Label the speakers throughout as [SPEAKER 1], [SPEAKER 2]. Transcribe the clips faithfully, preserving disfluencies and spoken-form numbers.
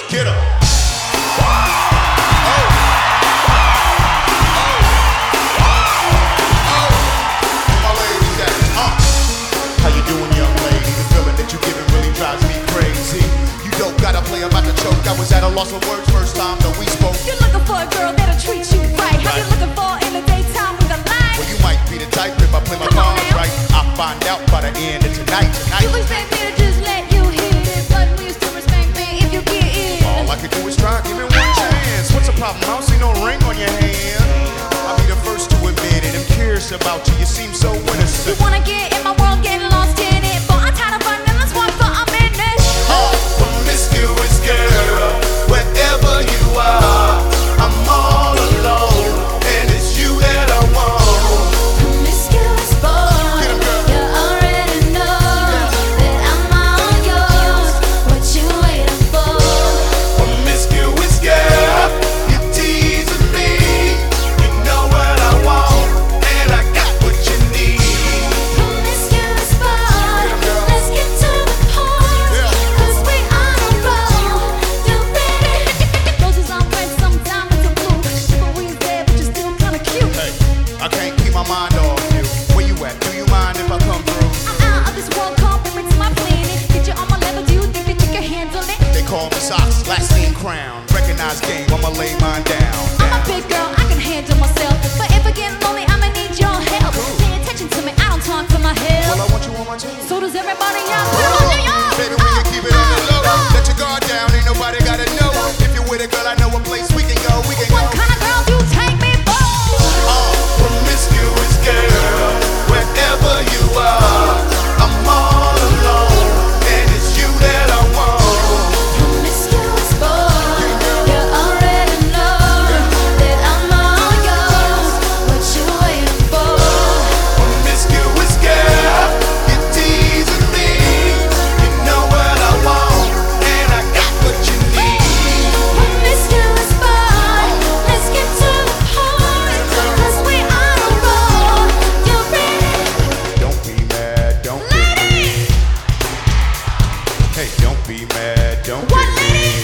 [SPEAKER 1] Get up. I was at a loss of words first time that we spoke.
[SPEAKER 2] You're looking for a girl that'll treat you right. How you looking for in the daytime with a light?
[SPEAKER 1] Well, you might be the type if I play my cards right. I'll find out by the end of tonight. tonight.
[SPEAKER 2] You expect me to just let you hit it, but will you still respect me if you get it?
[SPEAKER 1] All I can do is try, give me one chance. What's the problem? I don't see no ring on your hand. I'll be the first to admit it. I'm curious about you. You seem so innocent.
[SPEAKER 2] You wanna get in my world, get lost in it, but I'm tired of running this one for a minute.
[SPEAKER 1] Oh, promiscuous girl, wherever you are, I'm all alone, and it's you that I want.
[SPEAKER 2] Promiscuous boy, you already know that I'm all yours. What you waiting for?
[SPEAKER 1] Promiscuous girl, you're teasing me. You know what I want, and I got what you need.
[SPEAKER 2] Promiscuous boy, let's get to the point, 'cause we on a roll. You ready? Roses are red, sometimes it's a blue. Chivalry's dead, but you're still kinda cute.
[SPEAKER 1] Hey, I can't keep my mind off you. Where you at? Do you mind if I come through?
[SPEAKER 2] I'm out of this world, come bring me to my planet. Get you on my level, do you think that you can handle it?
[SPEAKER 1] They call me Socks, last name Crown. Recognize game, I'ma lay mine down.
[SPEAKER 2] I'm a big girl, I can handle myself. But if I get lonely, I'ma need your help. Pay attention to me, I don't talk to my
[SPEAKER 1] Well,
[SPEAKER 2] help.
[SPEAKER 1] I want you on my team.
[SPEAKER 2] So does everybody else. Come on, New York.
[SPEAKER 1] Baby, when you keep it on the low, let your guard down, ain't nobody gotta know. If you're with a girl, I know a place we can go, we can
[SPEAKER 2] What
[SPEAKER 1] go.
[SPEAKER 2] kind of girl you take me for?
[SPEAKER 1] Oh, promiscuous girl, wherever you are, I'm all alone, and it's you that I want.
[SPEAKER 2] Promiscuous boy, you already know that I'm all yours. What you waiting for?
[SPEAKER 1] Promiscuous girl, you're teasing me. You know what I want, and I got what you need.
[SPEAKER 2] Promiscuous boy, let's get to the point, 'cause we on a roll. You ready?
[SPEAKER 1] Don't be mad, don't be
[SPEAKER 2] Ladies!
[SPEAKER 1] Hey, don't be mad, don't be
[SPEAKER 2] What, lady?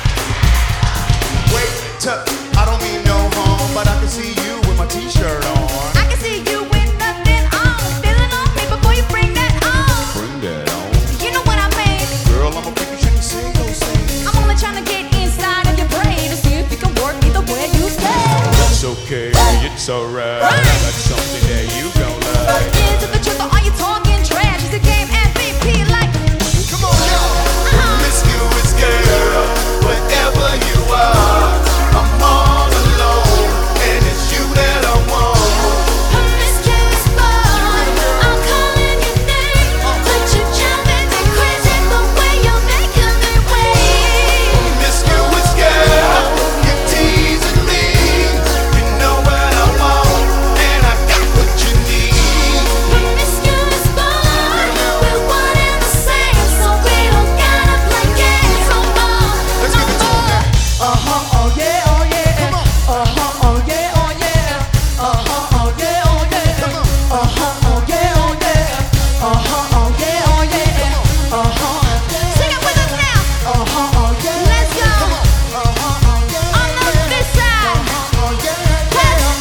[SPEAKER 1] Wait, tuck, I don't mean no harm, but I can see you with my t-shirt on.
[SPEAKER 2] I can see you with nothing on. Feeling on me before you bring that on.
[SPEAKER 1] Bring that on.
[SPEAKER 2] You know what I mean?
[SPEAKER 1] Girl, I'm a freak, you shouldn't say those things.
[SPEAKER 2] I'm only trying to get inside of your brain to see if you can work either way you say.
[SPEAKER 1] That's okay, it's alright.
[SPEAKER 2] Right.
[SPEAKER 1] I got something that you gon' like.
[SPEAKER 2] Into the truth, or are you talking trash? Is the game M V P like?
[SPEAKER 1] Come on, y'all. Promiscuous girl, wherever you are, I'm all alone, and it's you that I want.
[SPEAKER 2] Promiscuous boy, I'm calling your name, but you driving me crazy the way you're making me wait.
[SPEAKER 1] Promiscuous girl, you're teasing me. You know what I want, and I got what you need.
[SPEAKER 2] Promiscuous boy, we're one and the same, so we don't gotta play games no more.
[SPEAKER 1] Let's
[SPEAKER 2] no
[SPEAKER 1] give it to 'em
[SPEAKER 2] more.
[SPEAKER 1] now.
[SPEAKER 3] Uh-huh, oh yeah, oh yeah.
[SPEAKER 1] Come on.
[SPEAKER 3] Uh-huh, oh yeah, oh yeah. Uh-huh, oh yeah, oh yeah.
[SPEAKER 1] Come on.
[SPEAKER 3] Uh-huh, oh yeah, oh yeah. Uh-huh, oh yeah, oh yeah. Uh-huh,
[SPEAKER 2] Sing it with us now.
[SPEAKER 3] uh-huh, oh yeah.
[SPEAKER 2] Let's go.
[SPEAKER 3] Uh-huh, oh yeah.
[SPEAKER 2] On the this side.
[SPEAKER 3] Uh-huh, oh yeah, yeah.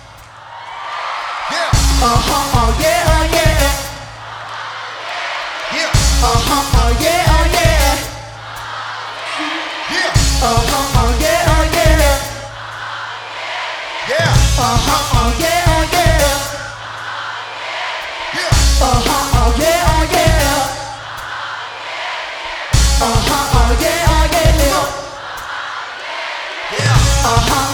[SPEAKER 1] Yeah,
[SPEAKER 3] Uh-huh, oh yeah, oh yeah.
[SPEAKER 1] yeah,
[SPEAKER 3] Uh-huh, oh yeah, oh yeah.
[SPEAKER 1] yeah,
[SPEAKER 3] Uh-huh, oh yeah, oh yeah.
[SPEAKER 1] yeah,
[SPEAKER 3] Uh-huh, oh yeah, oh yeah.
[SPEAKER 1] yeah.
[SPEAKER 3] Uh-huh, oh yeah, oh yeah. Uh-huh, oh yeah, oh yeah.
[SPEAKER 1] Yeah.
[SPEAKER 3] Uh-huh,